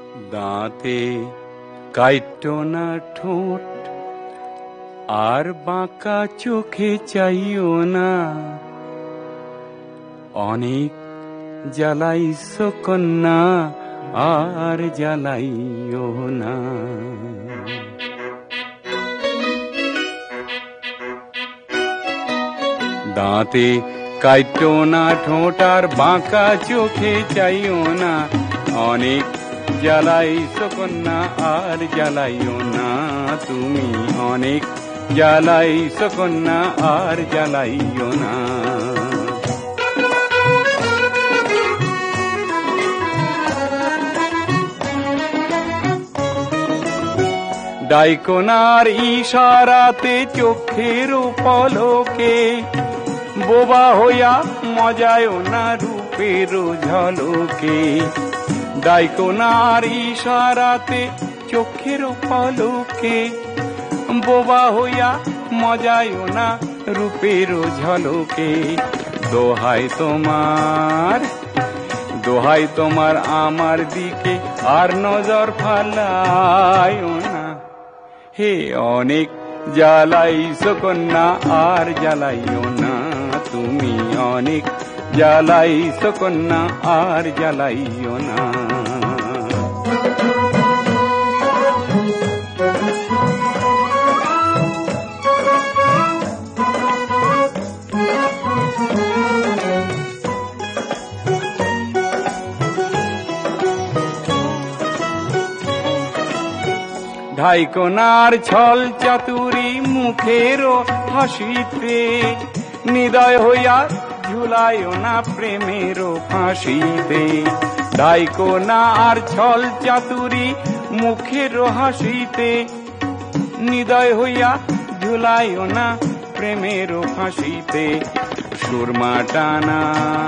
দাঁতে কাইটো না ঠোঁট আর বাঁকা চোখে চাইও না, অনেক জ্বালাইছো কন্যা আর জ্বালাইও না। দাঁতে কাইটো না ঠোঁট আর বাঁকা চোখে চাইও না, অনেক জ্বালাইছো কন্যা আর জ্বালাইও না। তুমি অনেক জ্বালাইছো কন্যা আর জ্বালাইও না। ডাইকোনার ইশারাতে চোখের পলকে বোবা হইয়া মজায়ও না রূপের ঝলকে। ডাইকোনার ইশারাতে চোখের পলকে বোবা হইয়া মজায়ও না রূপের ঝলকে। দোহাই তোমার, দোহাই তোমার আমার দিকে আর নজর ফালাইও না। হে অনেক জ্বালাইছো কন্যা আর জ্বালাইও না। তুমি অনেক জ্বালাইছো কন্যা আর জ্বালাইও না। ঢাইকোনার ছল চাতুরি মুখের হাসিতে নিদয় হইয়া ঝুলাইও না প্রেমের ফাঁসিতে। ঢাইকোনার ছল চাতুরি মুখের হাসিতে নিদয় হইয়া ঝুলাইও না প্রেমের ফাঁসিতে। সুরমা টানা,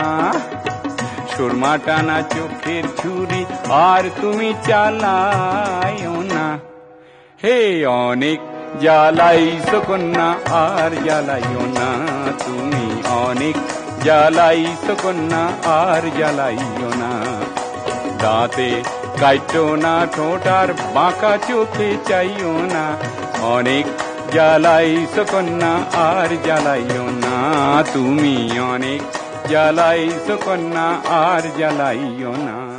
সুরমা টানা চোখের ছুরি আর তুমি চালাইও না। হে অনেক জ্বালাইছো কন্যা আর জ্বালাইও না। তুমি অনেক জ্বালাইছো কন্যা আর জ্বালাইও না। দাঁতে কাইটো না ঠোঁট আর বাঁকা চোখে চাইও না, অনেক জ্বালাইছো কন্যা আর জ্বালাইও না। তুমি অনেক জ্বালাইছো কন্যা আর জ্বালাইও না।